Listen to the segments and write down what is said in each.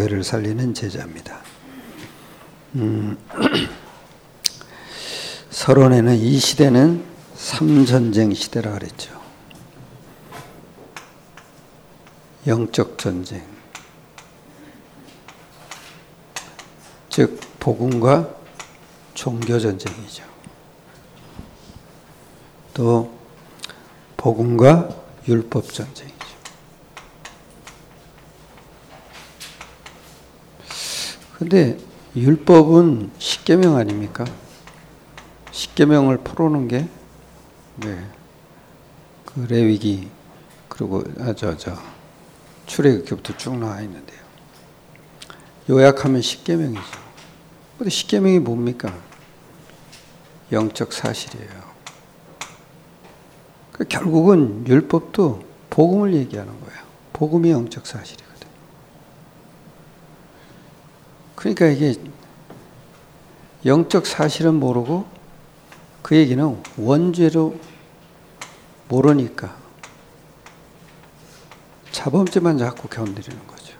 교회를 살리는 제자입니다. 서론에는 이 시대는 삼전쟁 시대라 그랬죠. 영적 전쟁, 즉 복음과 종교 전쟁이죠. 또 복음과 율법 전쟁이죠. 근데 율법은 십계명 아닙니까? 십계명을 풀어놓은 게 그 레위기 그리고 출애굽기부터 쭉 나와 있는데요. 요약하면 십계명이죠. 근데 십계명이 뭡니까? 영적 사실이에요. 결국은 율법도 복음을 얘기하는 거예요. 복음이 영적 사실이거든요. 그러니까 이게 영적 사실은 모르고 그 얘기는 원죄로 모르니까 자범죄만 자꾸 건드리는 거죠.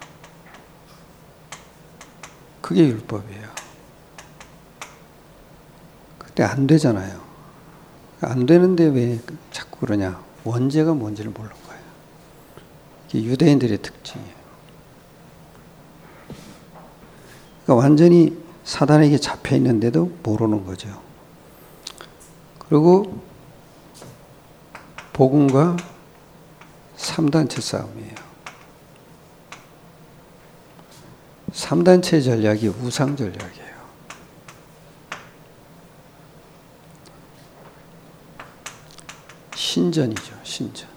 그게 율법이에요. 근데 안 되잖아요. 안 되는데 왜 자꾸 그러냐. 원죄가 뭔지를 모르는 거예요. 이게 유대인들의 특징이에요. 그러니까 완전히 사단에게 잡혀 있는데도 모르는 거죠. 그리고 복음과 3단체 싸움이에요. 3단체 전략이 우상 전략이에요. 신전이죠, 신전.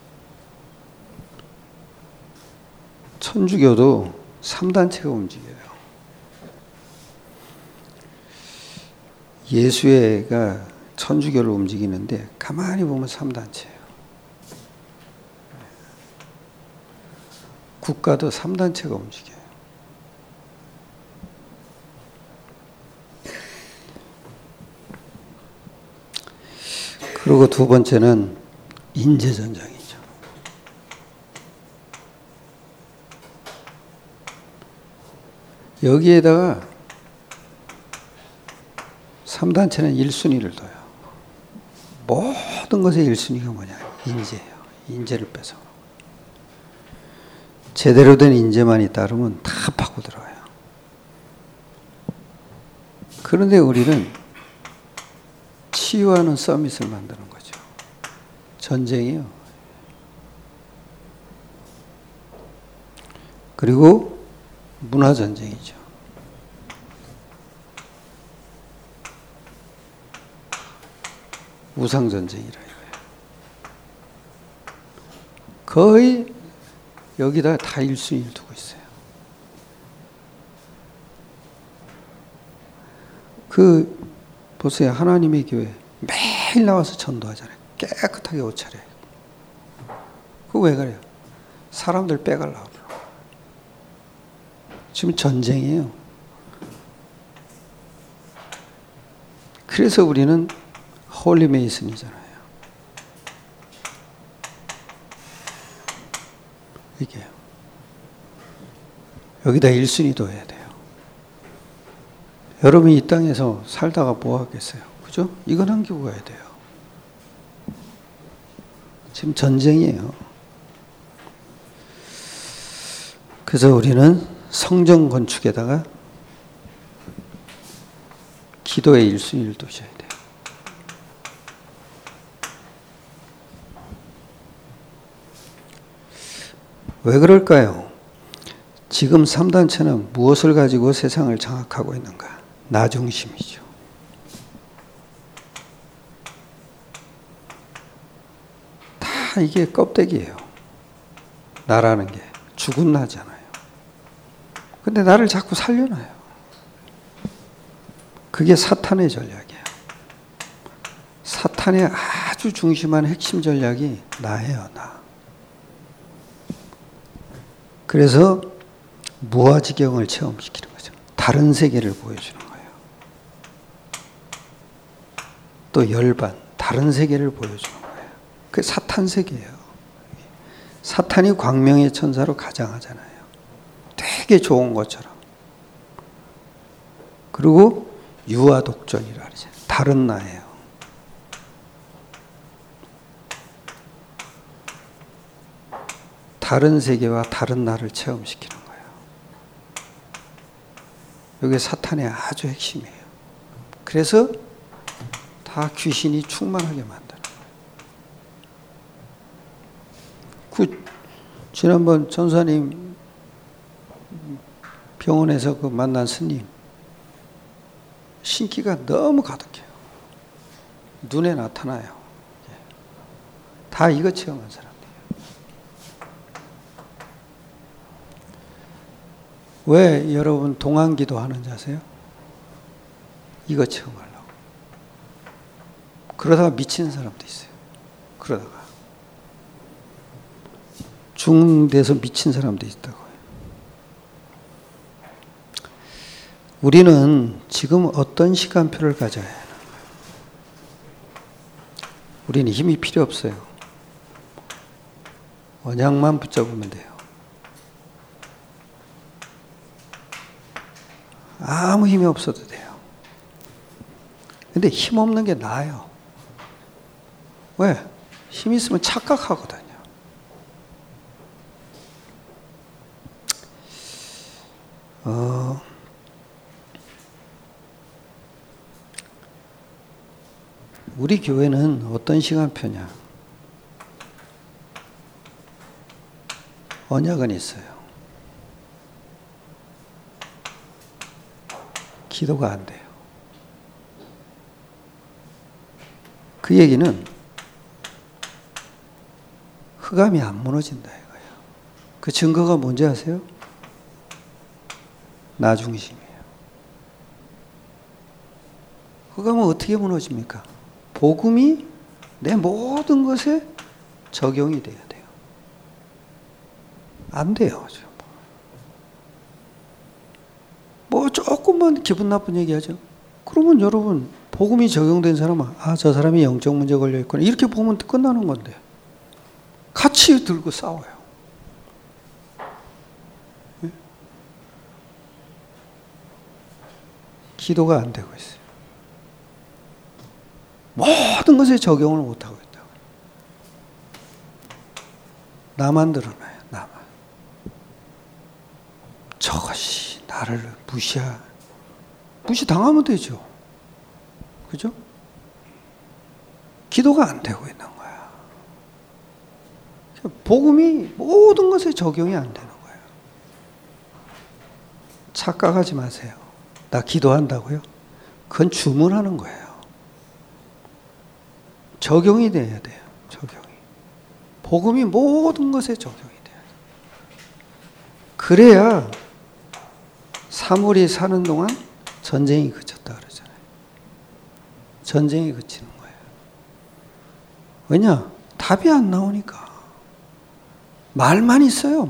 천주교도 3단체가 움직여요. 예수회가 천주교를 움직이는데 가만히 보면 3단체예요. 국가도 3단체가 움직여요. 그리고 두 번째는 인재전쟁이죠. 여기에다가 3단체는 1순위를 둬요. 모든 것의 1순위가 뭐냐? 인재예요. 인재를 뺏어. 제대로 된 인재만 있다면 다 파고 들어가요. 그런데 우리는 치유하는 서밋을 만드는 거죠. 전쟁이요. 그리고 문화전쟁이죠. 우상전쟁이라 이거예요. 거의 여기다 다 1순위를 두고 있어요. 보세요. 하나님의 교회 매일 나와서 전도하잖아요. 깨끗하게 옷 차려요. 그거 왜 그래요? 사람들 빼가려고. 지금 전쟁이에요. 그래서 우리는 홀리 메이슨이잖아요. 이게 여기다 1순위 둬야 돼요. 여러분이 이 땅에서 살다가 뭐 하겠어요? 그죠? 이건 남기고 가야 돼요. 지금 전쟁이에요. 그래서 우리는 성전 건축에다가 기도의 1순위를 두셔야 돼요. 왜 그럴까요? 지금 3단체는 무엇을 가지고 세상을 장악하고 있는가? 나 중심이죠. 다 이게 껍데기예요. 나라는 게 죽은 나잖아요. 근데 나를 자꾸 살려놔요. 그게 사탄의 전략이에요. 사탄의 아주 중심한 핵심 전략이 나예요, 나. 그래서 무아지경을 체험시키는 거죠. 다른 세계를 보여주는 거예요. 또 열반, 다른 세계를 보여주는 거예요. 그게 사탄 세계예요. 사탄이 광명의 천사로 가장하잖아요. 되게 좋은 것처럼. 그리고 유아독존이라 그러죠. 다른 나예요. 다른 세계와 다른 나를 체험시키는 거예요. 이게 사탄의 아주 핵심이에요. 그래서 다 귀신이 충만하게 만드는 거예요. 지난번 전사님 병원에서 그 만난 스님, 신기가 너무 가득해요. 눈에 나타나요. 다 이거 체험한 사람들이에요. 왜 여러분 동안기도 하는지 아세요? 이거 체험하려고. 그러다가 미치는 사람도 있어요. 그러다가 중돼서 미친 사람도 있다고요. 우리는 지금 어떤 시간표를 가져야 하나? 우리는 힘이 필요 없어요. 언약만 붙잡으면 돼요. 아무 힘이 없어도 돼요. 근데 힘 없는 게 나아요. 왜? 힘 있으면 착각하거든요. 우리 교회는 어떤 시간표냐? 언약은 있어요. 기도가 안 돼요. 그 얘기는 흑암이 안 무너진다 이거예요. 그 증거가 뭔지 아세요? 나 중심이에요. 흑암은 어떻게 무너집니까? 복음이 내 모든 것에 적용이 돼야 돼요. 안 돼요. 뭐 조금만 기분 나쁜 얘기하죠. 그러면 여러분 복음이 적용된 사람은 저 사람이 영적 문제 걸려 있구나 이렇게 보면 끝나는 건데 같이 들고 싸워요. 네? 기도가 안 되고 있어요. 모든 것에 적용을 못하고 있다고. 나만 드러나요. 나만. 저것이 나를 무시당하면 되죠. 그죠? 기도가 안 되고 있는 거야. 복음이 모든 것에 적용이 안 되는 거예요. 착각하지 마세요. 나 기도한다고요? 그건 주문하는 거예요. 적용이 돼야 돼요. 적용이. 복음이 모든 것에 적용이 돼야 돼요. 그래야 사물이 사는 동안 전쟁이 그쳤다 그러잖아요. 전쟁이 그치는 거예요. 왜냐? 답이 안 나오니까. 말만 있어요.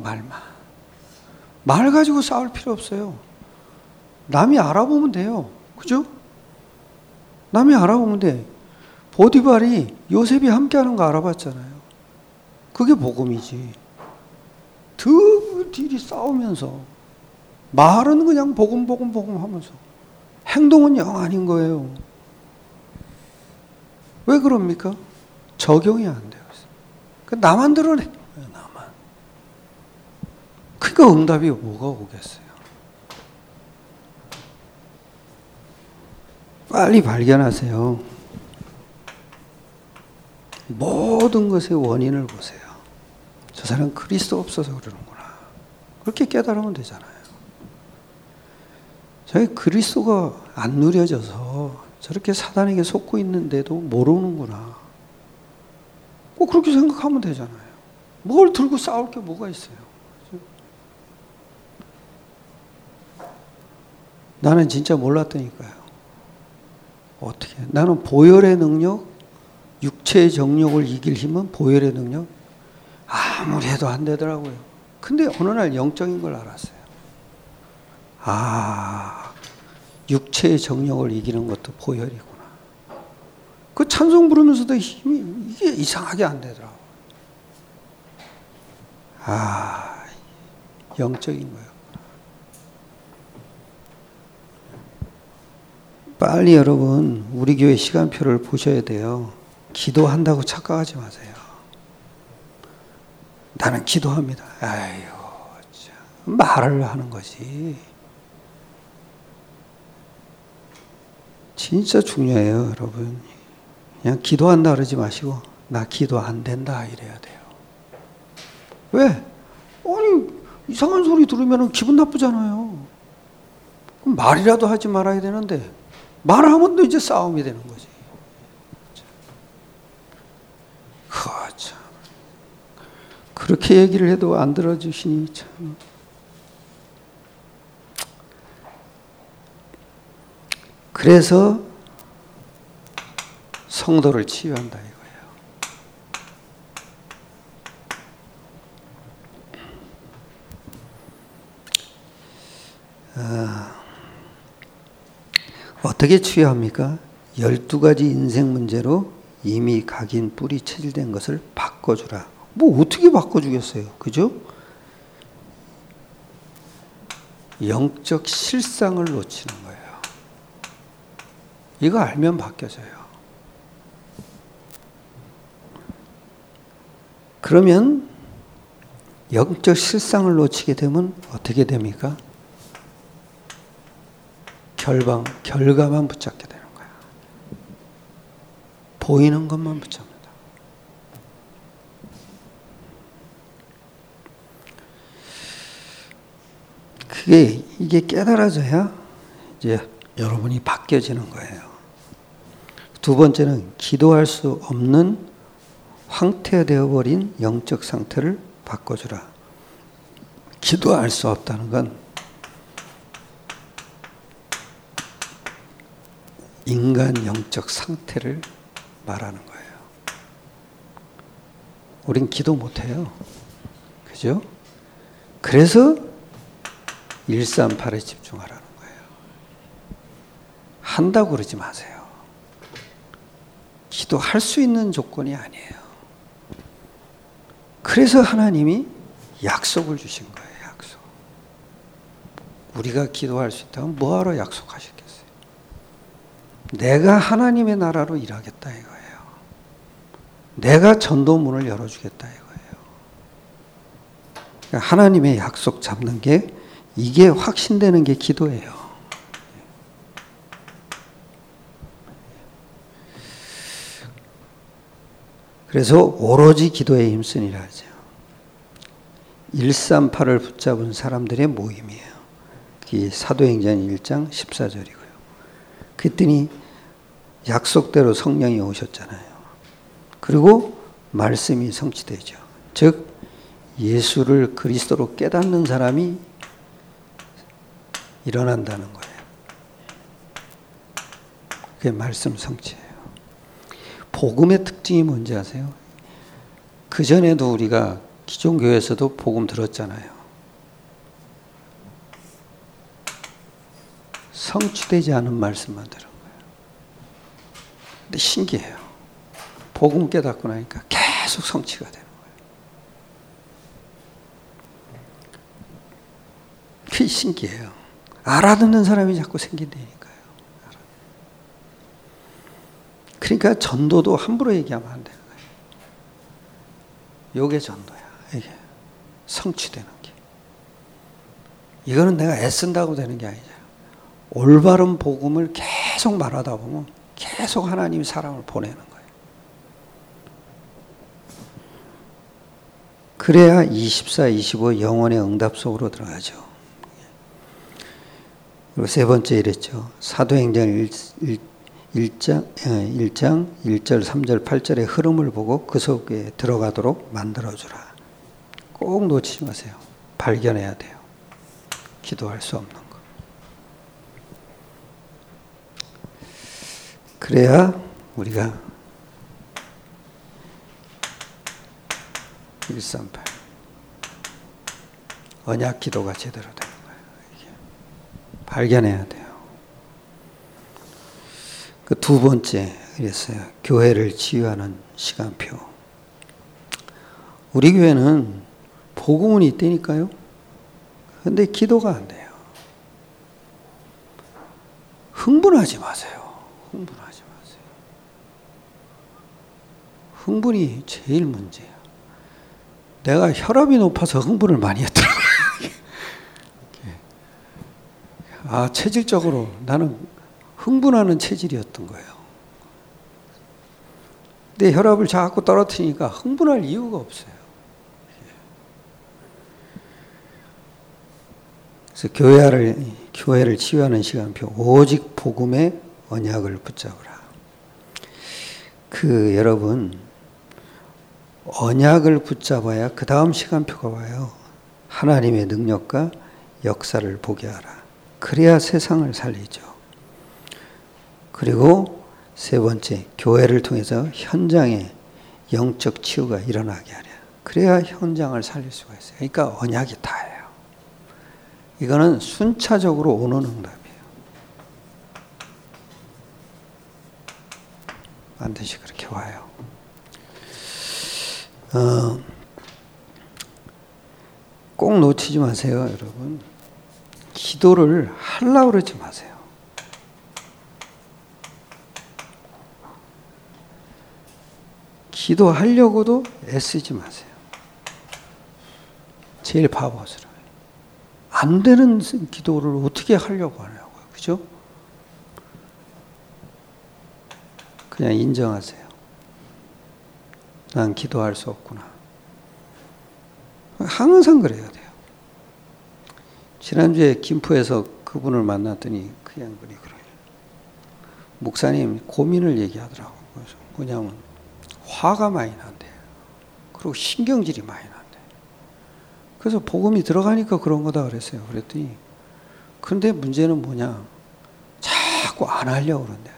말 가지고 싸울 필요 없어요. 남이 알아보면 돼요. 그죠? 남이 알아보면 돼. 보디발이 요셉이 함께하는 거 알아봤잖아요. 그게 복음이지. 둘이 싸우면서 말은 그냥 복음 하면서 행동은 영 아닌 거예요. 왜 그럽니까? 적용이 안 되고 있어요. 나만 드러내. 나만. 그러니까 응답이 뭐가 오겠어요? 빨리 발견하세요. 모든 것의 원인을 보세요. 저 사람 그리스도 없어서 그러는구나. 그렇게 깨달으면 되잖아요. 저희 그리스도가 안 누려져서 저렇게 사단에게 속고 있는데도 모르는구나. 꼭 그렇게 생각하면 되잖아요. 뭘 들고 싸울 게 뭐가 있어요. 나는 진짜 몰랐다니까요. 어떻게? 나는 보혈의 능력, 육체의 정욕을 이길 힘은 보혈의 능력? 아무리 해도 안 되더라고요. 근데 어느 날 영적인 걸 알았어요. 육체의 정욕을 이기는 것도 보혈이구나. 그 찬송 부르면서도 힘이 이게 이상하게 안 되더라고요. 영적인 거예요. 빨리 여러분 우리 교회 시간표를 보셔야 돼요. 기도한다고 착각하지 마세요. 나는 기도합니다. 아유, 참, 말을 하는 거지. 진짜 중요해요, 여러분. 그냥 기도한다 그러지 마시고 나 기도 안 된다 이래야 돼요. 왜? 아니 이상한 소리 들으면 기분 나쁘잖아요. 그럼 말이라도 하지 말아야 되는데 말하면 또 이제 싸움이 되는 거지. 참. 그렇게 얘기를 해도 안 들어주시니 참. 그래서 성도를 치유한다 이거예요. 어떻게 치유합니까? 12가지 인생 문제로 이미 각인 뿌리 체질된 것을 바꿔주라. 뭐 어떻게 바꿔주겠어요? 그죠? 영적 실상을 놓치는 거예요. 이거 알면 바뀌어져요. 그러면 영적 실상을 놓치게 되면 어떻게 됩니까? 결과만 붙잡게 되는 거야. 보이는 것만 붙잡는다. 이게 깨달아져야 이제 여러분이 바뀌어지는 거예요. 두 번째는 기도할 수 없는 황폐되어 버린 영적 상태를 바꿔주라. 기도할 수 없다는 건 인간 영적 상태를 말하는 거예요. 우린 기도 못해요. 그죠? 그래서 138에 집중하라는 거예요. 한다고 그러지 마세요. 기도할 수 있는 조건이 아니에요. 그래서 하나님이 약속을 주신 거예요. 약속. 우리가 기도할 수 있다면 뭐하러 약속하셨겠어요? 내가 하나님의 나라로 일하겠다 이거예요. 내가 전도문을 열어주겠다 이거예요. 그러니까 하나님의 약속 잡는 게 이게 확신되는 게 기도예요. 그래서 오로지 기도에 힘쓰니라 하죠. 138을 붙잡은 사람들의 모임이에요. 그게 사도행전 1장 14절이고요. 그랬더니 약속대로 성령이 오셨잖아요. 그리고 말씀이 성취되죠. 즉 예수를 그리스도로 깨닫는 사람이 일어난다는 거예요. 그게 말씀 성취예요. 복음의 특징이 뭔지 아세요? 그전에도 우리가 기존 교회에서도 복음 들었잖아요. 성취되지 않은 말씀만 들은 거예요. 근데 신기해요. 복음 깨닫고 나니까 계속 성취가 되는 거예요. 그게 신기해요. 알아듣는 사람이 자꾸 생긴다니까요. 그러니까 전도도 함부로 얘기하면 안 되는 거예요. 이게 전도야. 이게 성취되는 게. 이거는 내가 애쓴다고 되는 게 아니잖아요. 올바른 복음을 계속 말하다 보면 계속 하나님이 사람을 보내는 거예요. 그래야 24, 25 영혼의 응답 속으로 들어가죠. 그리고 세 번째 이랬죠. 사도행전 1장 1절, 3절, 8절의 흐름을 보고 그 속에 들어가도록 만들어주라. 꼭 놓치지 마세요. 발견해야 돼요. 기도할 수 없는 거. 그래야 우리가 138 언약 기도가 제대로 되는 거예요. 이게. 발견해야 돼요. 그 두 번째 그랬어요. 교회를 치유하는 시간표. 우리 교회는 복음은 있다니까요. 근데 기도가 안 돼요. 흥분하지 마세요. 흥분하지 마세요. 흥분이 제일 문제야. 내가 혈압이 높아서 흥분을 많이 했더라고요. 체질적으로 나는 흥분하는 체질이었던 거예요. 내 혈압을 자꾸 떨어뜨리니까 흥분할 이유가 없어요. 그래서 교회를 치유하는 시간표, 오직 복음의 언약을 붙잡으라. 여러분, 언약을 붙잡아야 그 다음 시간표가 와요. 하나님의 능력과 역사를 보게 하라. 그래야 세상을 살리죠. 그리고 세 번째, 교회를 통해서 현장에 영적 치유가 일어나게 하랴. 그래야 현장을 살릴 수가 있어요. 그러니까 언약이 다예요. 이거는 순차적으로 오는 응답이에요. 반드시 그렇게 와요. 꼭 놓치지 마세요, 여러분. 기도를 하려고 그러지 마세요. 기도하려고도 애쓰지 마세요. 제일 바보스러워요. 안 되는 기도를 어떻게 하려고 하냐고요. 그죠? 그냥 인정하세요. 난 기도할 수 없구나. 항상 그래야 돼요. 지난주에 김포에서 그분을 만났더니 그냥 그래요. 목사님 고민을 얘기하더라고요. 그래서 뭐냐면 화가 많이 난대요. 그리고 신경질이 많이 난대요. 그래서 복음이 들어가니까 그런 거다 그랬어요. 그랬더니 근데 문제는 뭐냐. 자꾸 안 하려고 그런대.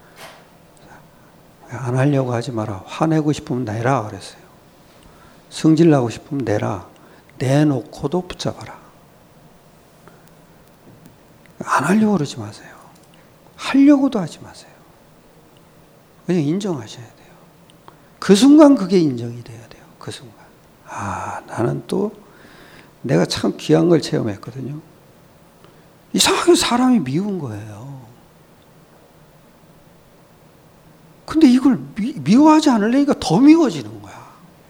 안 하려고 하지 마라. 화내고 싶으면 내라 그랬어요. 성질 나고 싶으면 내라. 내놓고도 붙잡아라. 안 하려고 그러지 마세요. 하려고도 하지 마세요. 그냥 인정하셔야 돼요. 그 순간 그게 인정이 돼야 돼요. 그 순간. 나는 또 내가 참 귀한 걸 체험했거든요. 이상하게 사람이 미운 거예요. 근데 이걸 미워하지 않으려니까 더 미워지는 거야.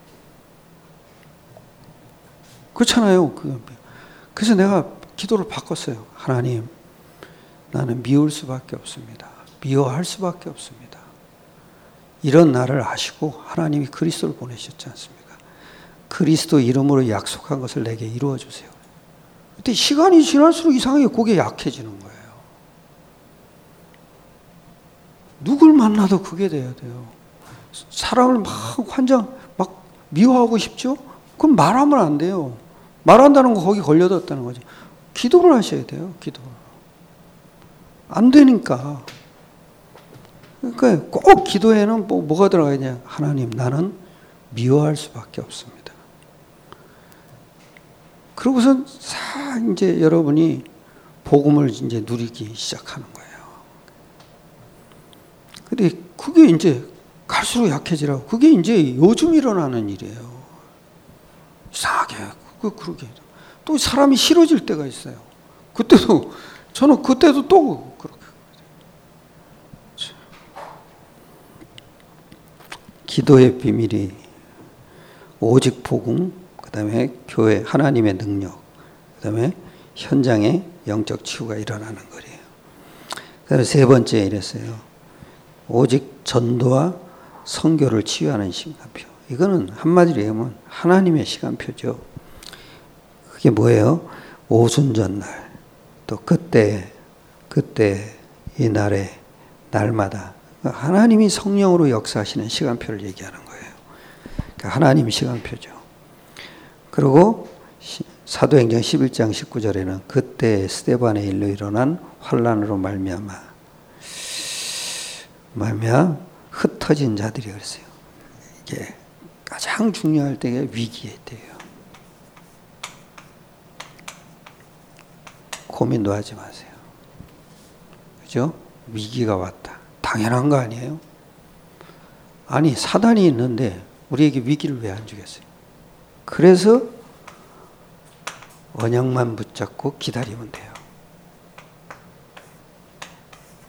그렇잖아요. 그래서 내가 기도를 바꿨어요. 하나님, 나는 미울 수밖에 없습니다. 미워할 수밖에 없습니다. 이런 나를 아시고 하나님이 그리스도를 보내셨지 않습니까? 그리스도 이름으로 약속한 것을 내게 이루어 주세요. 그때 시간이 지날수록 이상하게 그게 약해지는 거예요. 누굴 만나도 그게 돼야 돼요. 사람을 막 미워하고 싶죠? 그럼 말하면 안 돼요. 말한다는 거 거기 걸려들었다는 거죠. 기도를 하셔야 돼요. 기도. 안 되니까. 그러니까 꼭 기도에는 뭐가 들어가냐? 하나님, 나는 미워할 수밖에 없습니다. 그러고선 이제 여러분이 복음을 이제 누리기 시작하는 거예요. 근데 그게 이제 갈수록 약해지라고. 그게 이제 요즘 일어나는 일이에요. 이상하게. 그러게. 또 사람이 싫어질 때가 있어요. 저는 그때도 또 그렇게. 기도의 비밀이 오직 복음, 그 다음에 교회, 하나님의 능력, 그 다음에 현장에 영적 치유가 일어나는 거예요. 그 다음에 세 번째 이랬어요. 오직 전도와 선교를 치유하는 시간표. 이거는 한마디로 얘기하면 하나님의 시간표죠. 그게 뭐예요? 오순절날, 또 그때 이 날에 날마다 하나님이 성령으로 역사하시는 시간표를 얘기하는 거예요. 그러니까 하나님 시간표죠. 그리고 사도행전 11장 19절에는 그때 스데반의 일로 일어난 환란으로 말미암아 흩어진 자들이 그랬어요. 이게 가장 중요할 때가 위기의 때예요. 고민도 하지 마세요. 그죠? 위기가 왔다. 당연한 거 아니에요? 아니, 사단이 있는데 우리에게 위기를 왜 안 주겠어요? 그래서 언약만 붙잡고 기다리면 돼요.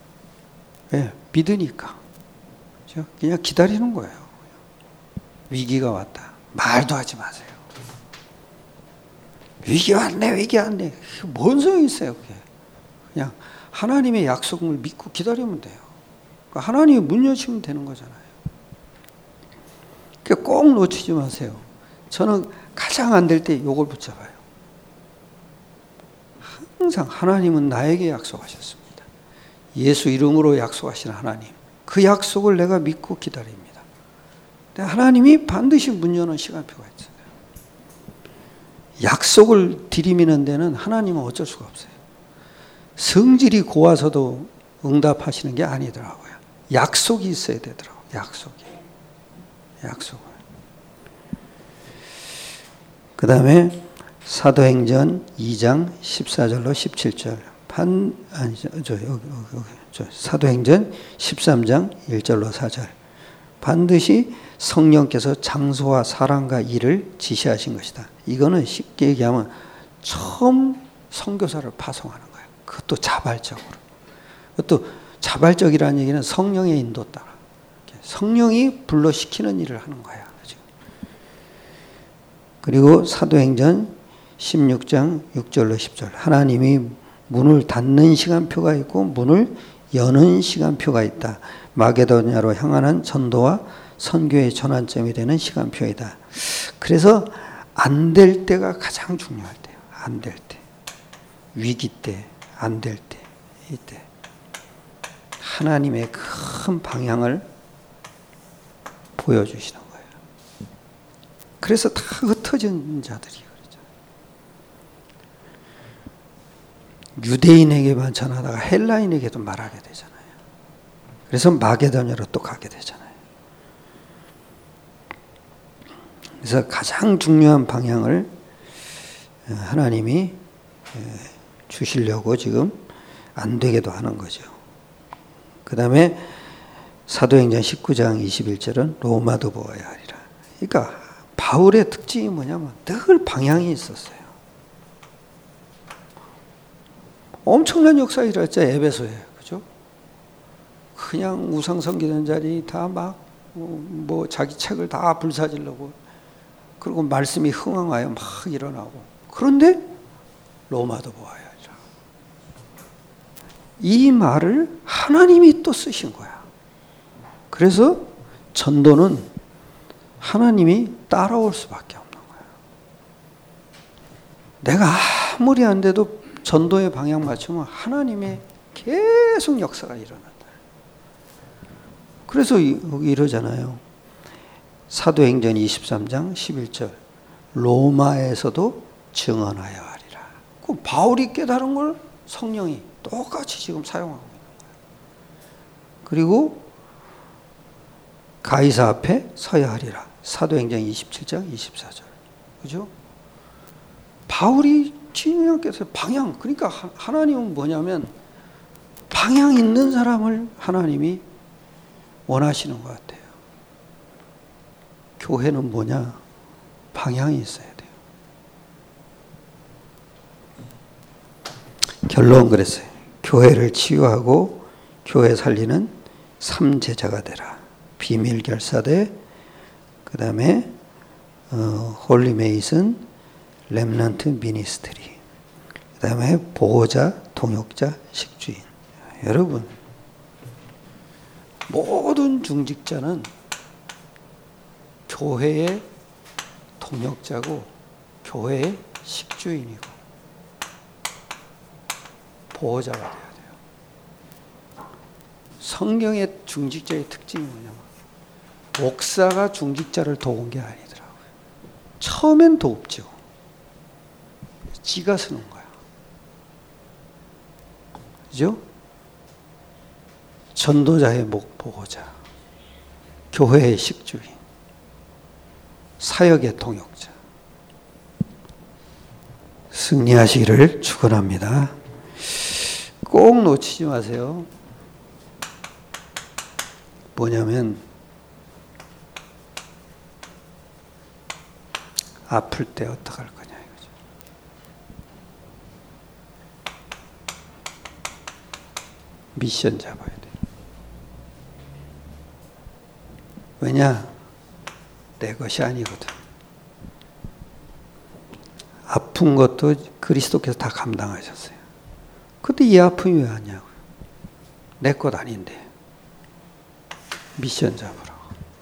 왜? 믿으니까. 그냥 기다리는 거예요. 위기가 왔다. 말도 하지 마세요. 위기 왔네, 위기 왔네. 뭔 소용이 있어요, 그게. 그냥 하나님의 약속을 믿고 기다리면 돼요. 그러니까 하나님이 문 여시면 되는 거잖아요. 그러니까 꼭 놓치지 마세요. 저는 가장 안 될 때 이걸 붙잡아요. 항상 하나님은 나에게 약속하셨습니다. 예수 이름으로 약속하신 하나님. 그 약속을 내가 믿고 기다립니다. 근데 하나님이 반드시 문 여는 시간표가 있어요. 약속을 들이미는 데는 하나님은 어쩔 수가 없어요. 성질이 고와서도 응답하시는 게 아니더라고요. 약속이 있어야 되더라고요. 약속을. 그 다음에 사도행전 2장 14절로 17절. 사도행전 13장 1절로 4절. 반드시 성령께서 장소와 사람과 일을 지시하신 것이다. 이거는 쉽게 얘기하면 처음 선교사를 파송하는 거예요. 그것도 자발적으로. 그것도 자발적이라는 얘기는 성령의 인도 따라. 성령이 불러시키는 일을 하는 거야. 그리고 사도행전 16장 6절로 10절. 하나님이 문을 닫는 시간표가 있고 문을 여는 시간표가 있다. 마게도냐로 향하는 전도와 선교의 전환점이 되는 시간표이다. 그래서 안 될 때가 가장 중요할 때예요. 안 될 때. 위기 때, 안 될 때. 이때. 하나님의 큰 방향을 보여주시는 거예요. 그래서 다 흩어진 자들이 그러죠. 유대인에게만 전하다가 헬라인에게도 말하게 되잖아요. 그래서 마게도냐로 또 가게 되잖아요. 그래서 가장 중요한 방향을 하나님이 주시려고 지금 안 되게도 하는 거죠. 그 다음에 사도행전 19장 21절은 로마도 보아야 하리라. 그러니까 바울의 특징이 뭐냐면 늘 방향이 있었어요. 엄청난 역사 일어났죠. 에베소에. 그죠? 그냥 우상 섬기는 자리 다 막 뭐 자기 책을 다 불사지르고 그리고 말씀이 흥황하여 막 일어나고. 그런데 로마도 보아야 하리라. 이 말을 하나님이 또 쓰신 거야. 그래서 전도는 하나님이 따라올 수밖에 없는 거야. 내가 아무리 안 돼도 전도의 방향 맞추면 하나님의 계속 역사가 일어난다. 그래서 이러잖아요. 사도행전 23장 11절. 로마에서도 증언하여 하리라. 그 바울이 깨달은 걸 성령이 똑같이 지금 사용하고 있는 거예요. 그리고 가이사 앞에 서야 하리라. 사도행전 27장 24절. 그죠? 바울이 주님께서 방향, 그러니까 하나님은 뭐냐면 방향 있는 사람을 하나님이 원하시는 것 같아요. 교회는 뭐냐? 방향이 있어야 돼요. 결론 그랬어요. 교회를 치유하고 교회 살리는 3제자가 되라. 비밀 결사대, 그 다음에 홀리 메이슨, 렘넌트 미니스트리, 그 다음에 보호자, 동역자, 식주인. 여러분, 모든 중직자는 교회의 동역자고 교회의 식주인이고 보호자가 돼야 돼요. 성경의 중직자의 특징이 뭐냐면 목사가 중직자를 도운 게 아니더라고요. 처음엔 돕죠. 지가 쓰는 거야. 그죠? 전도자의 보호자, 교회의 식주인, 사역의 동역자. 승리하시기를 축원합니다. 꼭 놓치지 마세요. 뭐냐면 아플 때 어떡할 거냐 이거죠. 미션 잡아야 돼요. 왜냐? 내 것이 아니거든. 아픈 것도 그리스도께서 다 감당하셨어요. 근데 이 아픔이 왜 왔냐고요? 내 것 아닌데. 미션 잡으라고.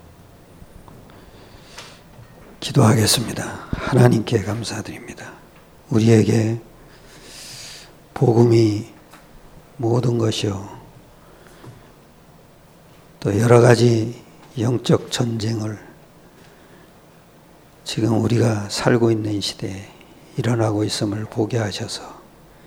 기도하겠습니다. 하나님께 감사드립니다. 우리에게 복음이 모든 것이요. 또 여러 가지 영적 전쟁을 지금 우리가 살고 있는 시대에 일어나고 있음을 보게 하셔서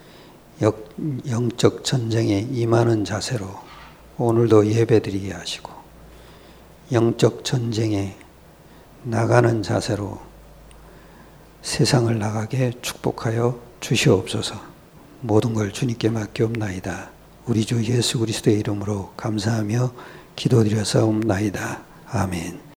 영적 전쟁에 임하는 자세로 오늘도 예배드리게 하시고 영적 전쟁에 나가는 자세로 세상을 나가게 축복하여 주시옵소서. 모든 걸 주님께 맡기옵나이다. 우리 주 예수 그리스도의 이름으로 감사하며 기도드려서옵나이다. 아멘.